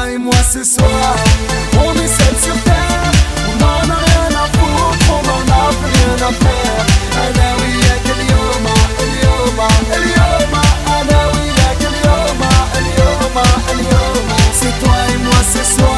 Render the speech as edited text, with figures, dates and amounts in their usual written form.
toi et moi ce soir. On est seul sur terre, on en a rien à foutre, on en a plus rien à faire. Ana وياك اليوم اليوم اليوم أنا وياك اليوم اليوم اليوم. C'est toi et moi ce soir.